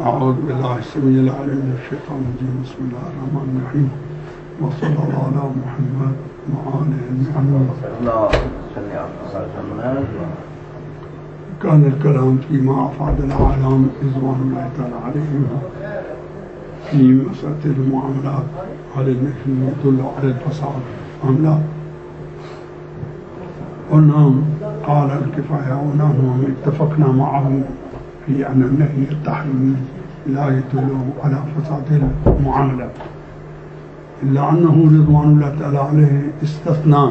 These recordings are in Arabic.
أعوذ بالله السميع العليم من الشيطان الرجيم. بسم الله الرحمن الرحيم، وصلى الله على محمد وآله أجمعين. كان الكلام فيما أفاد العالم رضوان الله تعالى عليهم في مسألة المعاملات، هل النهي يدل على الفساد أم لا؟ قلنا قال الكفاية ونحن اتفقنا معه في أن النهي التحريمي لا يدل على فساد المعاملة، إلا أنه رضوان الله تعالى عليه استثنى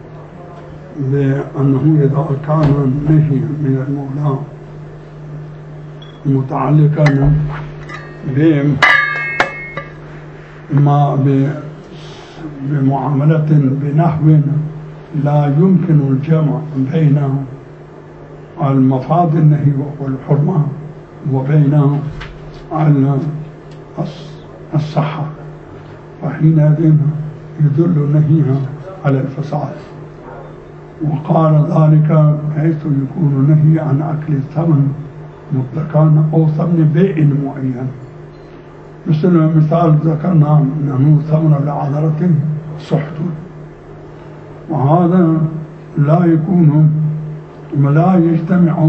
بأنه إذا كان النهي من المولى متعلقا بمعاملة بنحو لا يمكن الجمع بين المفاد النهي والحرمة وبين الصحة، فحينئذ يدل النهي على الفساد. وقال ذلك حيث يكون النهي عن أكل الثمن مطلقا أو ثمن بيع معين، مثال ذكرنا أنه ثمن العذرة سحت، وهذا لا يجتمع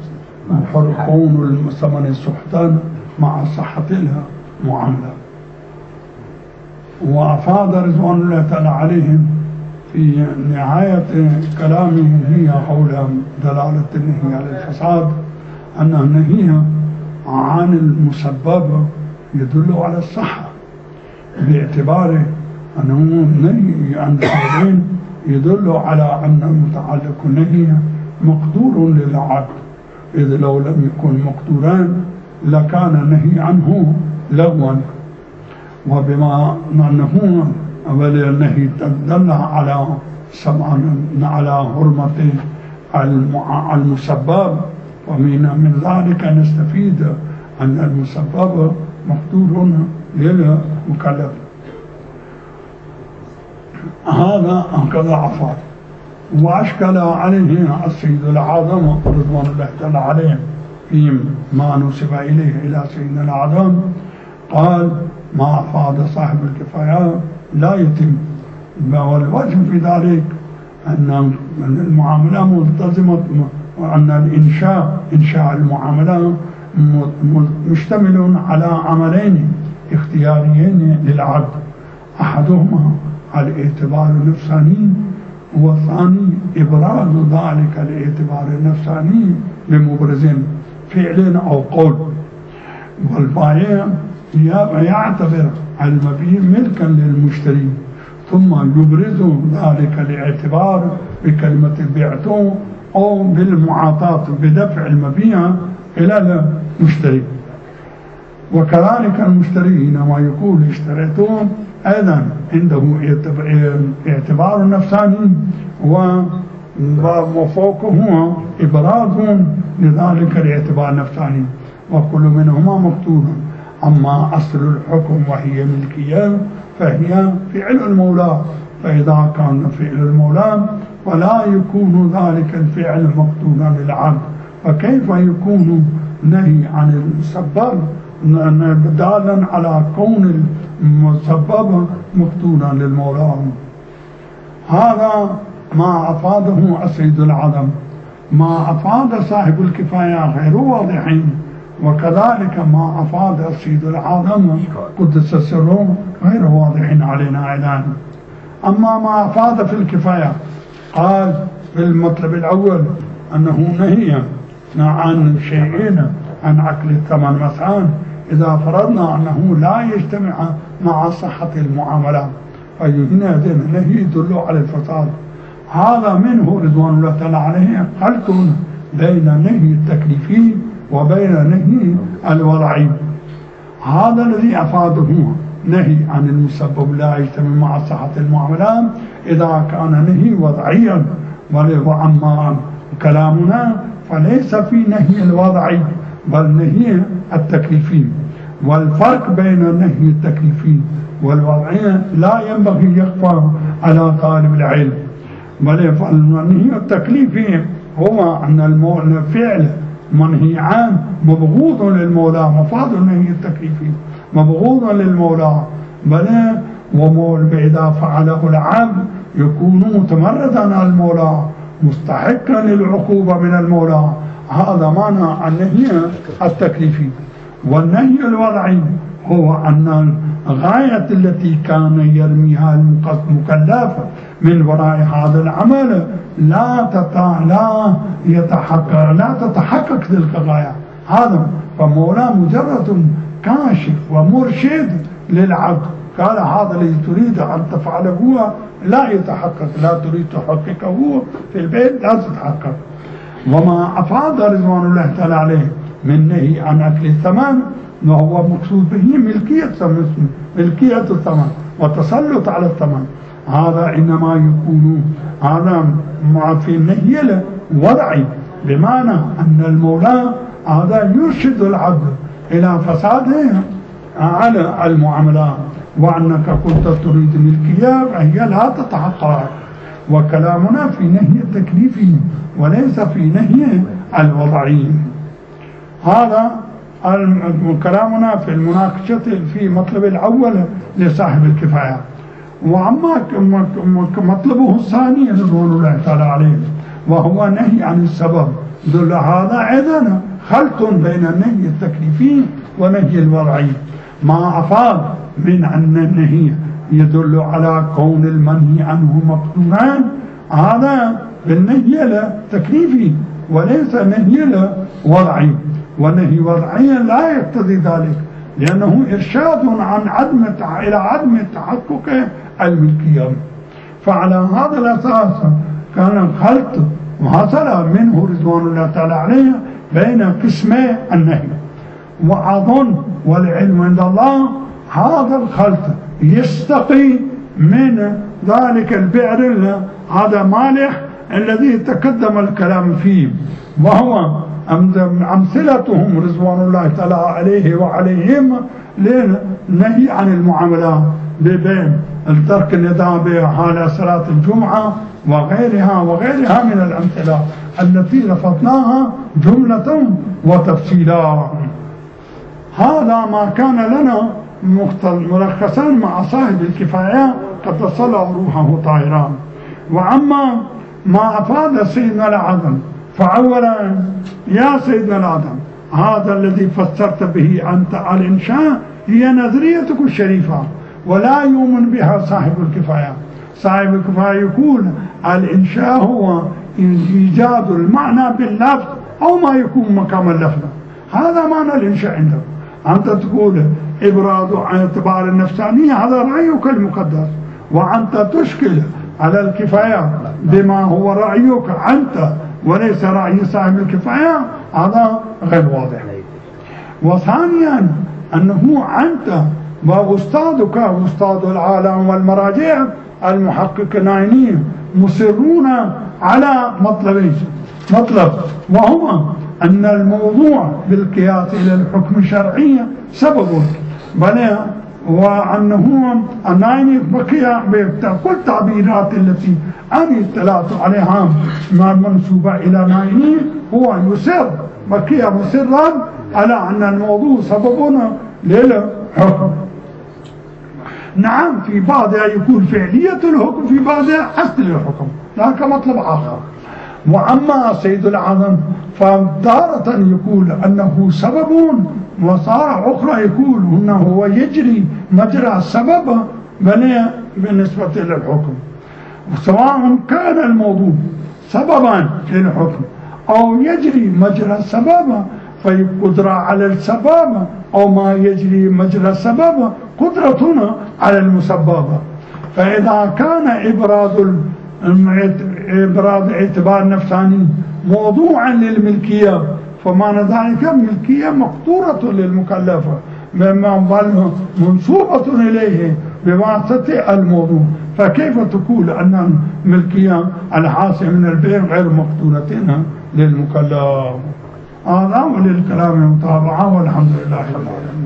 كون الثمن سحتا مع صحة المعاملة. وأفاد رضوان الله تعالى عليهم في نهاية كلامه هي حول دلالة النهي على الفساد أن النهي عن المسبب يدل على الصحة، باعتبار أنه النهي عن الحرمين يدل على أن متعلق النهي مقدور للعبد، إذ لو لم يكن مقدوران لكان النهي عنه لغوا. وبما أنه النهي دل على حرمة المسبب، ومن ذلك نستفيد أن المسبب مقدور للمكلف. هذا هكذا عفاد. وأشكل عليه السيد الأعظم رضوان الله تعالى عليه فيما نسب إليه إلى سيدنا الأعظم، قال ما أفاد صاحب الكفاية لا يتم. والوجه في ذلك أن المعاملة ملتزمة، وأن إنشاء المعاملة مشتمل على عملين اختياريين للعبد، أحدهما الاعتبار النفساني، والثاني إبراز ذلك الاعتبار النفساني بمبرز فعل أو قول. والبائع يعتبر المبيع ملكا للمشتري ثم يبرز ذلك الاعتبار بكلمة بعته أو بالمعاطاة بدفع المبيع إلى المشتري. وكذلك المشتري حينما يقول اشتريته أيضا عنده اعتبار نفساني، وفوقه إبراز لذلك الاعتبار النفساني، وكل منهما مقتول. أما أصل الحكم وهي ملكية فهي فعل المولى، فإذا كان فعل المولى فلا يكون ذلك الفعل مقتولا للعبد، فكيف يكون نهي عن المسبب دالا على كون المسبب مقتولا للمولى؟ هذا ما أفاده السيد العظم. ما أفاد صاحب الكفاية غير واضحين، وكذلك ما أفاد السيد العظم قدس سره غير واضحين علينا أيضا. أما ما أفاد في الكفاية قال في المطلب الأول أنه نهي عن شيئين، عن أكل الثمن مثلا، إذا فرضنا أنه لا يجتمع مع صحة المعاملة فهنا النهي يدل على الفساد. هذا منه رضوان الله تعالى عليه خلط بين النهي التكليفي وبين النهي الوضعي. هذا الذي أفاده نهي عن المسبب لا يجتمع مع صحة المعاملة إذا كان نهي وضعيا. وأما كلامنا فليس في نهي الوضعي بل نهي التكليفي. والفرق بين النهي التكليفي والوضعي لا ينبغي يخفى على طالب العلم. بل النهي التكليفي هو أن الفعل منهي عنه مبغوض للمولى، مفاد النهي التكليفي مبغوض للمولى، بل إذا فعله العبد يكون متمردا على المولى مستحقا للعقوبة من المولى. هذا معنى النهي التكليفي. والنهي الوضعي هو أن الغاية التي كان يرميها المكلف من وراء هذا العمل لا تتحقق تلك الغاية. هذا فمولى مجرد كاشف ومرشد للعبد، قال هذا الذي تريد أن تفعله هو لا يتحقق، لا تريد تحققه في البيت لا تتحقق. وما أفاد رضوان الله تعالى عليه من نهي عن أكل الثمن وهو مقصود به ملكية الثمن والتسلط على الثمن، هذا إنما يكون هذا في النهي الوضعي، بمعنى أن المولى هذا يرشد العبد إلى فساده على المعاملات، وأنك كنت تريد ملكية فهي لا تتحقق. وكلامنا في نهي التكليفي وليس في نهي الوضعي. هذا كلامنا في المناقشة في مطلب الأول لصاحب الكفاية. وأما مطلبه الثاني رضوان الله تعالى عليه وهو نهي عن السبب، دل هذا أيضا خلط بين النهي التكليفي ونهي الوضعي. ما أفاد من أن النهي يدل على كون المنهي عنه مقدورا، هذا بالنهي التكليفي وليس نهي الوضعي. والنهي الوضعي لا يقتضي ذلك، لأنه إرشاد إلى عدم تحقق الملكية. فعلى هذا الأساس كان خلط وحصل منه رضوان الله تعالى عليه بين قسمي النهي. وأظن والعلم عند الله هذا الخلط يستقي من ذلك البئر هذا مالح الذي تقدم الكلام فيه، وهو أمثلتهم رضوان الله تعالى عليه وعليهم للنهي عن المعاملات بين ترك النداء على صلاة الجمعة وغيرها من الأمثلة التي رفضناها جملة وتفصيلا. هذا ما كان لنا ملخصا مع صاحب الكفاية قد صلى روحه طاهرا. وأما ما أفاد سيدنا العظم فأولا يا سيدنا العظم، هذا الذي فسرت به أنت الإنشاء هي نظريتك الشريفة ولا يؤمن بها صاحب الكفاية. صاحب الكفاية يقول الإنشاء هو إيجاد المعنى باللفظ أو ما يكون مقام اللفظ، هذا معنى الإنشاء عندك. أنت تقول إبراز اعتبار النفسانية، هذا رأيك المقدس، وأنت تشكل على الكفاية بما هو رأيك أنت وليس رأي صاحب الكفاية، هذا غير واضح. وثانيا أنه أنت وأستاذك وأستاذ العالم والمراجع المحقق العيني مصرون على مطلب وهو أن الموضوع بالقياس إلى الحكم الشرعي سبب، بل وأنه النعيم بقي بكل تعبيرات التي أنا اطلعت عليها منسوبة إلى نعيم هو بقي مصرا على أن الموضوع سببنا للحكم. نعم في بعضها يكون فعلية الحكم، في بعضها أصل الحكم، ذاك مطلب آخر. وأما سيد العظم فتارة يقول أنه سبب، وصار أخرى يقول أنه هو يجري مجرى السبب بالنسبة للحكم، سواء كان الموضوع سببا للحكم أو يجري مجرى السبب فقدرة على السبب، أو ما يجري مجرى السبب قدرتنا على المسبب. فإذا كان إبراز اعتبار نفساني موضوعا للملكية، فمعنى ذلك الملكية مقدورة للمكلفة بل منسوبة إليه بواسطة الموضوع، فكيف تقول أن الملكية الحاصل من البيع غير مقدورة للمكلف؟ هذا وللكلام متابعة، والحمد لله رب العالمين.